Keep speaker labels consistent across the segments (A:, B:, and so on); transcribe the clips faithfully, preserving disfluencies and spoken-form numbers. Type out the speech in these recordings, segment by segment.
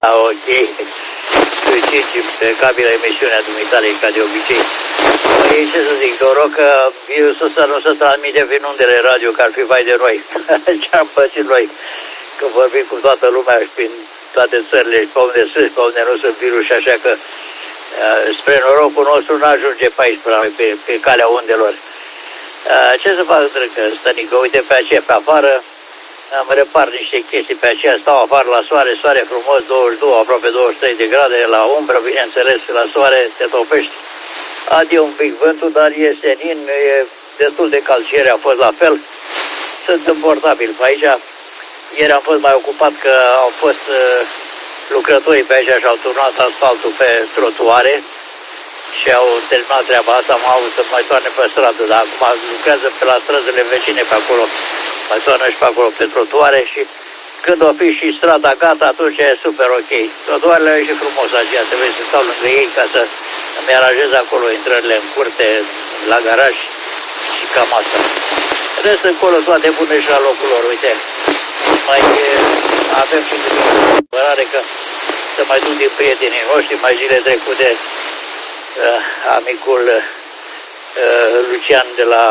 A: Ok. Cinci pe cabila emisiunea dumitale, ca de obicei. Păi, ce să zic, noroc că virusul ăsta nu se transmite prin undele radio, că ar fi vai de noi. Ce-am pățit noi, că vorbim cu toată lumea și prin toate țările, pe unde sunt, pe unde nu sunt virus, așa că spre norocul nostru nu ajunge pe aici, pe, pe calea undelor. Ce să fac, drăcă, Stănică? Uite pe aceea, pe afară, am repar niște chestii pe aceea, stau afară la soare, soare frumos, douăzeci și doi, aproape douăzeci și trei de grade, la umbră, bineînțeles, la soare te topești. Adie un pic vântul, dar e senin, e destul de cald, ieri a fost la fel. Sunt confortabil pe aici. Ieri am fost mai ocupat că au fost uh, lucrătorii pe aici și au turnat asfaltul pe trotuare și au terminat treaba asta, am avut să mai toarne pe stradă, dar acum lucrează pe la străzile vecine pe acolo, mai toarnă și pe acolo pe trotuare și când o fi și strada gata, atunci e super ok. Trotuarele au ieșit frumos aceea, să vezi să stau lângă ei ca să îmi aranjez acolo intrările în curte, la garaj și cam asta. Rest încolo toate bune și la locul lor, uite. Mai avem și cumpărare că să mai duc din prietenii noștri, mai zile trecute uh, amicul uh, Lucian de la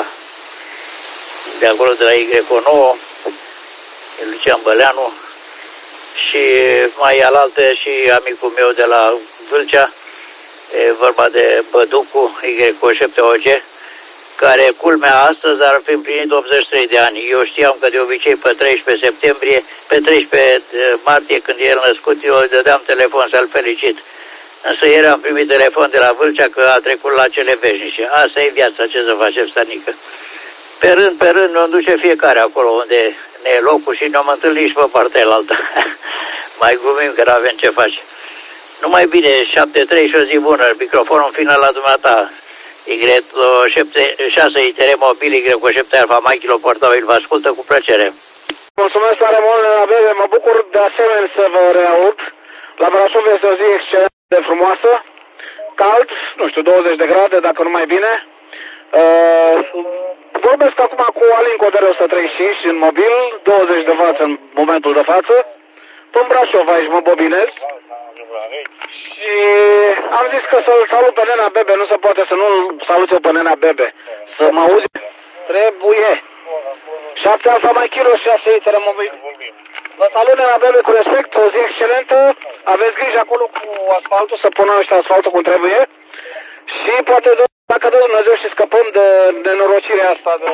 A: de acolo de la Y nouă, Lucian Băleanu, și mai alaltă și amicul meu de la Vâlcea, e vorba de Băducu, Y șapte O G, care, culmea, astăzi ar fi împlinit optzeci și trei de ani. Eu știam că de obicei pe treisprezece septembrie, pe treisprezece martie, când el născut, eu îi dădeam telefon să-l felicit. Însă ieri am primit telefon de la Vâlcea că a trecut la cele veșnice. Asta e viața, ce să facem, Stănică. Pe rând, pe rând, ne duce fiecare acolo unde ne e locul și ne-am întâlnit și pe partea elaltă. Mai glumim că n-avem ce face. Numai bine, șapte trei și o zi bună, microfonul final la dumneata. Y șase I T R mobil, Y șapte Alfa Mike, kilo portabil, vă ascultă cu plăcere.
B: Mulțumesc tare mult, Abele, mă bucur de asemenea să vă reaud. La Brașov este o zi excelent de frumoasă, cald, nu știu, douăzeci de grade, dacă nu mai bine. Uh, vorbesc acum cu Alin Codere o sută treizeci și cinci în mobil, douăzeci de watt în momentul de față. Până Brașov aici mă bobinez. Și am zis că să-l salut pe nena Bebe, nu se poate să nu-l salut eu pe nena Bebe. Să mă auzi? Trebuie. șapte Alfa mai kilo, șase I T R mobil. Vă salut, nena Bebe, cu respect, o zi excelentă. Aveți grijă acolo cu asfaltul, să pună ăștia asfaltul cum trebuie. Și poate, dacă de Dumnezeu, și scăpăm de nenorocirea asta de,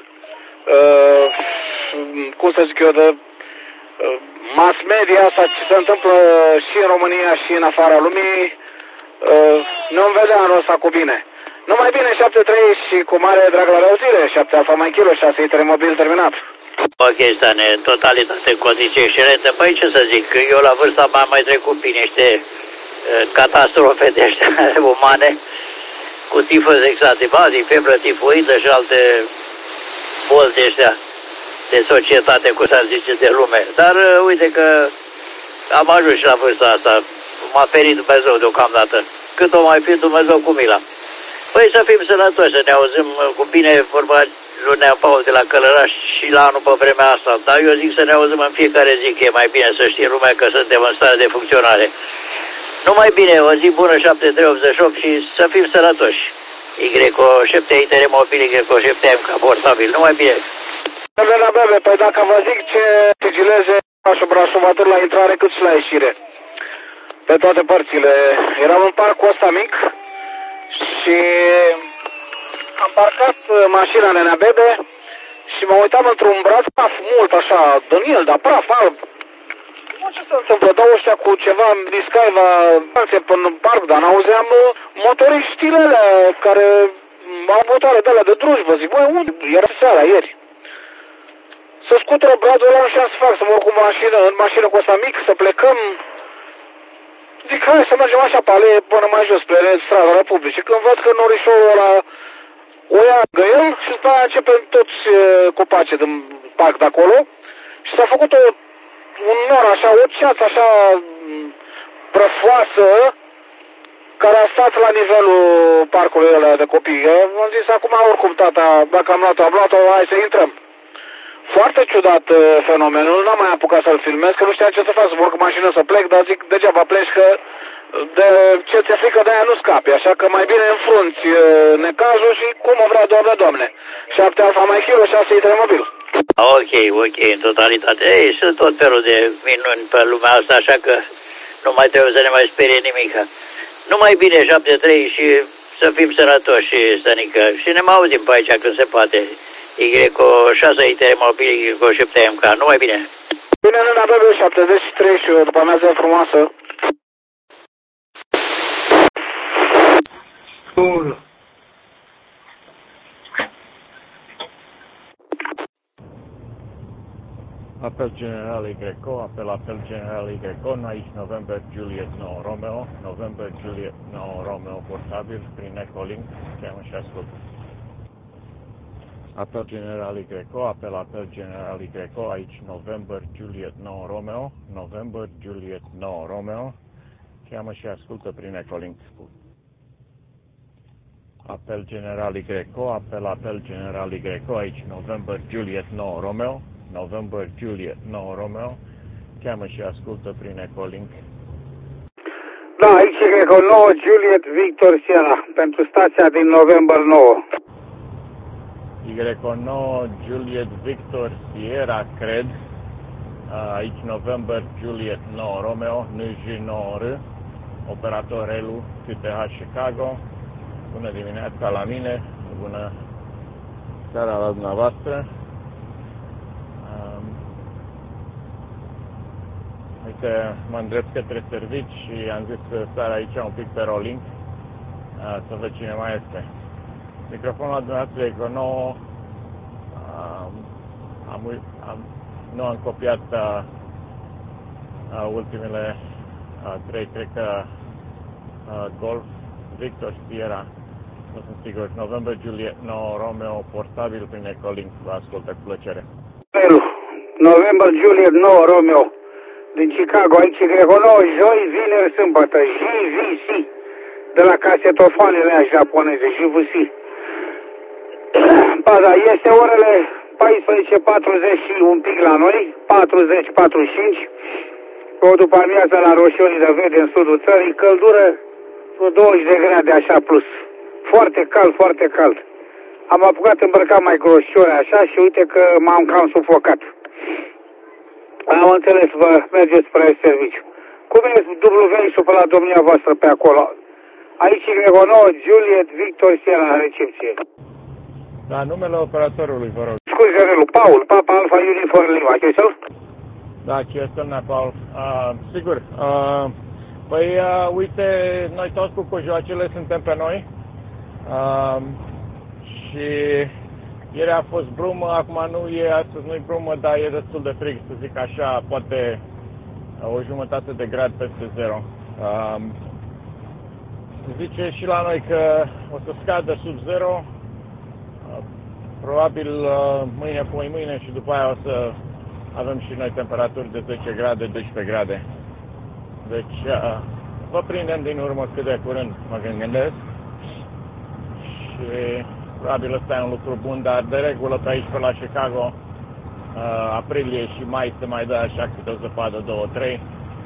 B: uh, cum să zic eu, de uh, mass media asta, ce se întâmplă și în România și în afara lumii, uh, ne vom vedea anul ăsta cu bine. Numai bine, șapte trei și cu mare drag la reauzire, șapte Alfa mai kilo, șase I T R mobil terminat.
A: Ok, Stane, totalitate, condiții excelente. Păi ce să zic, eu la vârsta m-am mai trecut prin niște uh, catastrofe de astea umane, cu tifos exantibazic, febră tifoidă și alte boli de astea de societate, cum s-ar zice, de lume. Dar uh, uite că am ajuns și la vârsta asta. M-a ferit Dumnezeu deocamdată. Cât o mai fi Dumnezeu cu mila. Păi să fim sănătoși, să ne auzim cu bine, vorba lunea Paul de la Călăraș și la anul pe vremea asta. Dar eu zic să ne auzim în fiecare zi, că e mai bine să știe lumea că suntem în stare de funcționare. Numai bine, o zi bună, șapte trei optzeci și opt, și să fim sănătoși. Y șapte I T R mobil, Y șapte M ca portabil. Numai bine.
B: Bebe, bebe, păi dacă vă zic ce sigileze Brașov, Brașov, atât la intrare cât și la ieșire. Pe toate părțile. Eram în parcul ăsta mic și am parcat mașina Nenea Bebe și mă uitam într-un braț praf mult așa, Daniel, dar praf alb. Nu, ce se întâmplă? Dau ăștia cu ceva Niscaiva până în parc, dar n-auzeam motoriștile alea care au motoare de alea de drujbă. Zic, băi, unde? Era seara, ieri. Să scutură bradul ăla, nu știam să fac, să mă urc cu mașină, în mașină cu ăsta mic, să plecăm. Zic, hai să mergem așa pe alee până mai jos, pe strada Republicii. Când văd că norișorul ăla o ia el și după aia începem toți copacii din parc de acolo. Și s-a făcut o, un nor așa, o ceață așa prăfoasă, care a stat la nivelul parcului ăla de copii. Am zis, acum oricum, tata, dacă am luat-o, am luat-o, hai să intrăm. Foarte ciudat uh, fenomenul, n-am mai apucat să-l filmez, că nu știam ce să fac, să mă urc în mașină să plec, dar zic, degeaba pleci că de ce ți-e frică de aia nu scapi, așa că mai bine înfrunți uh, necazul și cum o vrea Doamne, Doamne. Șapte Alfa Mike Kilo, șase I trei mobil.
A: Ok, ok, în totalitate. Ei, sunt tot felul de minuni pe lumea asta, așa că nu mai trebuie să ne mai sperie nimic. Numai bine, șapte trei și să fim sănătoși, Stănică. Și ne mai auzim pe aici când se poate. Y șase I trei mobil, Y șapte M K. Numai bine.
B: Bine, nu avem șaptezeci și trei și după amiază frumoasă.
C: Unu. Apel general Y, apel apel general Y, aici November Juliet nouă Romeo, November Juliet nouă Romeo portabil prin Ecolink, cheamă și ascult. Apel general Y, apel apel general Y, aici November Juliet nouă Romeo, November Juliet nouă Romeo, cheamă și ascultă prin Ecolink. Apel general Y, apel apel general Y, aici November Juliet nouă Romeo, November Juliet nouă Romeo, cheamă și ascultă prin Ecolink.
D: Da, aici e Eco nouă Juliet Victor Sierra, pentru stația din November nouă.
C: Y nouă Juliet Victor Sierra, cred, aici November Juliet nouă Romeo, N J nouă R, operator Elu, T T H Chicago. Bună dimineața la mine, bună seara la dumneavoastră. Um, uite, mă îndrept către servici și am zis să sar aici un pic pe rolling, uh, să văd cine mai este. Microfonul la dumneavoastră e cu nouă, um, am, am, nu am copiat uh, uh, ultimele uh, trei, cred că uh, Golf, Victor Sierra, nu sunt sigur, November Juliet nouă Romeo, portabil prin Ecolink, vă ascultă cu plăcere.
D: November Juliet nouă Romeo, din Chicago, aici Greco nouă, joi, vineri, sâmbătă, J V C, de la casetofonele japoneze, J V C. Ba da, este orele paisprezece patruzeci și un pic la noi, patruzeci patruzeci și cinci, o după amiază la roșiorii de vede în sudul țării, căldură douăzeci de grade așa plus. Foarte cald, foarte cald. Am apucat îmbrăcat mai groșiori așa și uite că m-am cam sufocat. Am înțeles, vă mergeți spre serviciu. Cum e W I-ul pe la domnia voastră pe acolo? Aici e Greco nouă Juliet Victor Sierra în recepție.
C: Da, numele operatorului, vă rog.
D: Scuze, Relu, Paul, Papa Alpha Uniform Lima, ce să?
C: Da, ce este, doamna Paul? Uh, sigur. Uh, păi, uh, uite, noi toți cu cojoacele suntem pe noi. Uh, și ieri a fost brumă, acum nu e, astăzi nu e brumă, dar e destul de frig, să zic așa, poate uh, o jumătate de grad peste zero. Uh, zice și la noi că o să scadă sub zero, uh, probabil uh, mâine, poi mâine și după aia o să avem și noi temperaturi de zece grade, doisprezece grade. Deci uh, vă prindem din urmă cât de curând, mă gândesc. Și probabil ăsta e un lucru bun, dar de regulă pe aici, pe la Chicago, uh, aprilie și mai se mai dă așa câte o zăpadă, două, trei.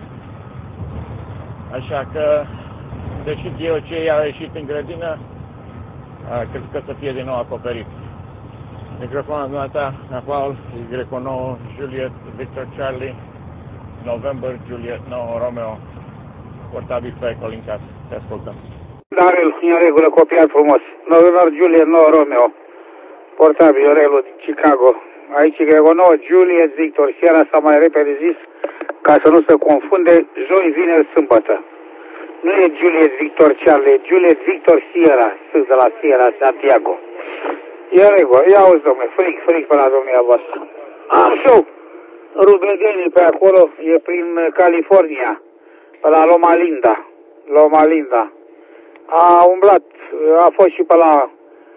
C: Așa că, deși eu ce a ieșit în grădină, uh, cred că să fie din nou acoperit. Microfonul dumneata, Paul, Y nouă, Juliet, Victor Charlie, November, Juliet nouă, Romeo, portabil pe Ecolink, te ascultăm.
D: Dar el, în regulă, copiat frumos. November Juliet nouă Romeo, portabil, Relu, Chicago. Aici e Greco nouă Juliet Victor Sierra, s-a mai repede zis, ca să nu se confunde, joi, vineri, sâmbătă. Nu e Juliet Victor Charlie, e Juliet Victor Sierra, sus de la Sierra Santiago. E regulă, ia auzi, domnule, fric, fric pe la domnia voastră. Am și eu rubedenii pe acolo, e prin California, pe la Loma Linda, Loma Linda. A umblat, a fost și pe la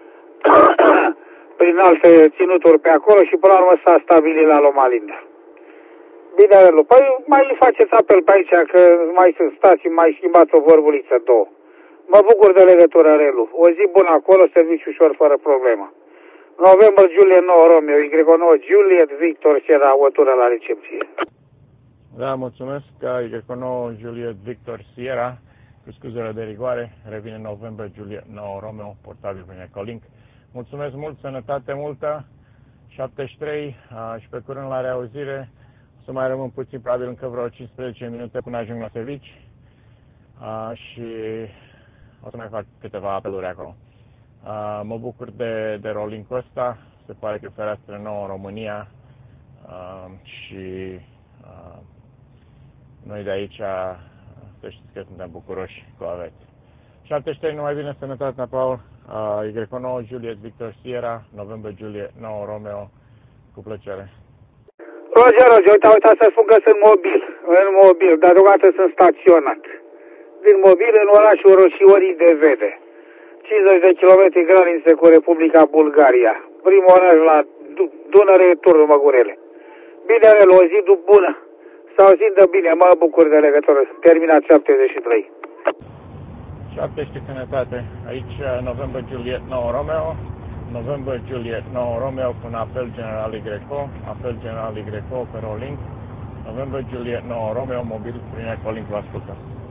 D: prin alte ținuturi pe acolo și până la urmă s-a stabilit la Loma Linda. Bine, Relu, păi mai faceți apel pe aici, că mai sunt stații, mai schimbați o vorbuliță, două. Mă bucur de legătură, Relu. O zi bună acolo, serviciu ușor, fără problemă. November Juliet nouă Romeo, Y nouă Juliet Victor Sierra, Otura la recepție.
C: Da, mulțumesc. Y nouă Juliet Victor Sierra, cu scuzele de rigoare, revine November Juliet nouă Romeo, portabil prin Ecolink. Mulțumesc mult, sănătate multă, șaptezeci și trei și pe curând la reauzire. O să mai rămân puțin, probabil încă vreo cincisprezece minute până ajung la servici și o să mai fac câteva apeluri acolo. Uh, mă bucur de, de rolling-ul ăsta, se pare că e o fereastră nouă în România uh, și uh, noi de aici să știți că suntem bucuroși că o aveți. șaptezeci și trei, numai bine, sănătate, Paul, uh, Y nouă Juliet Victor Sierra, November Juliet nouă Romeo, cu plăcere.
D: Roger, Roger, uite, uite, să spun că sunt mobil, în mobil, dar deocamdată sunt staționat. Din mobil în orașul Roșiorii de Vede. cincizeci de kilometri granițe cu Republica Bulgaria. Primul oraș la Dunăre, Turnul Măgurele. Bine, Relu, o zi bună. Să auzim de bine, mă bucur de legătură. Terminat șaptezeci și trei.
C: șaptezeci și sănătate. Aici November Juliet nouă Romeo. November Juliet nouă Romeo cu un apel general Y, apel general Y pe Rolling. November Juliet nouă Romeo, mobil prin Ecolink, vă ascultă.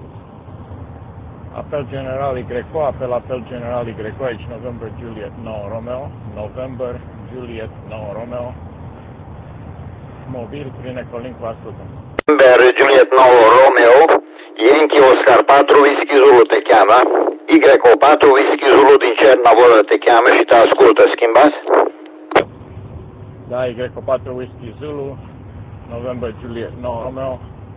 C: Apel general Y, apel apel general Y, aici November Juliet nouă Romeo, November Juliet nouă Romeo, mobil prin Ecolink, vă ascultă.
E: November Juliet nouă Romeo, Yankee Oscar patru, Whisky Zulu te cheamă, Y patru, Whisky Zulu din Cernavodă te cheamă și te ascultă, schimbați?
C: Da, Y patru, Whisky Zulu, November Juliet nouă Romeo,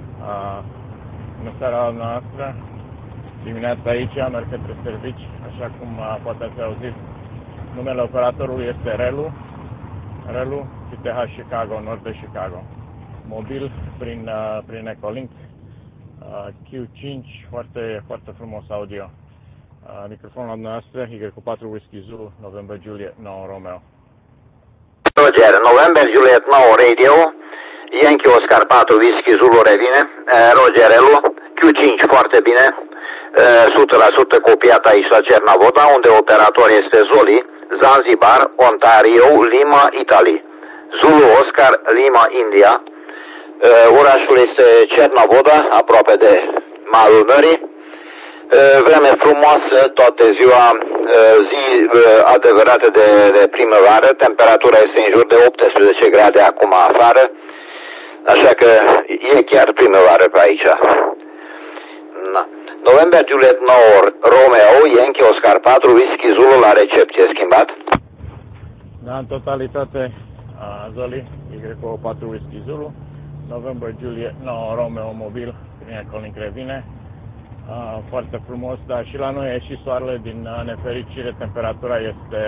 C: în seara noastră. Dimineața aici, merg către servici, așa cum poate ați auzit. Numele operatorului este Relu, Relu, C T H Chicago, nord de Chicago. Mobil prin, prin Ecolink, Q cinci, foarte, foarte frumos audio. Microfonul noastră, Y patru Whisky Zulu, November Juliet nouă Romeo.
E: Roger, November Juliet nouă Radio, Yankee Oscar patru, Whisky Zulu revine, Roger Relu, Q cinci, foarte bine. o sută la sută copiat aici la Cernavoda, unde operator este Zoli, Zanzibar, Ontario, Lima, Italia. Zulu, Oscar, Lima, India. Orașul este Cernavoda, aproape de malul mării. Vreme frumoasă, toată ziua, zi adevărată de, de primăvară. Temperatura este în jur de optsprezece grade acum afară, așa că e chiar primăvară pe aici. Na. November Juliet nouă Romeo, Yankee Oscar patru, Whisky Zulu la recepție, schimbat?
C: Da, în totalitate, Zoli, Y patru Whisky Zulu, November Juliet nouă Romeo, mobil, prin Ecolink revine. Foarte frumos, dar și la noi e și soarele, din nefericire temperatura este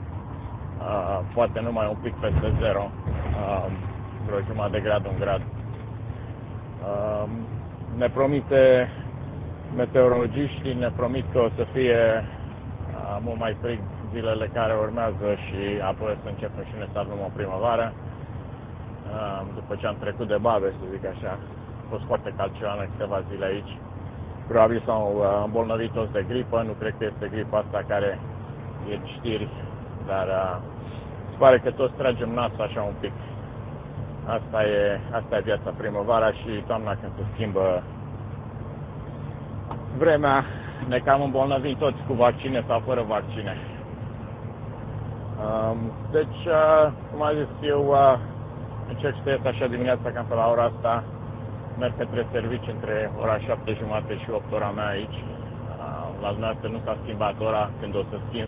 C: poate numai un pic peste zero, vreo jumătate de grad, un grad. Ne promite meteorologiștii, ne promit că o să fie uh, mult mai frig zilele care urmează și apoi să începem și ne să avem o primăvară. Uh, după ce am trecut de babe, să zic așa, a fost foarte cald ceva în câteva zile aici. Probabil s-au uh, îmbolnăvit toți de gripă, nu cred că este gripa asta care e știri, dar uh, se pare că toți tragem nasul așa un pic. Asta e, asta e viața, primăvara și toamna, când se schimbă vremea, ne cam îmbolnăvim toți cu vaccine sau fără vaccine. Deci, cum am zis, eu încerc să ies așa dimineața, cam pe la ora asta, merg către servici între ora șapte jumate și opt ora mea aici. La dumneavoastră nu s-a schimbat ora, când o să schimb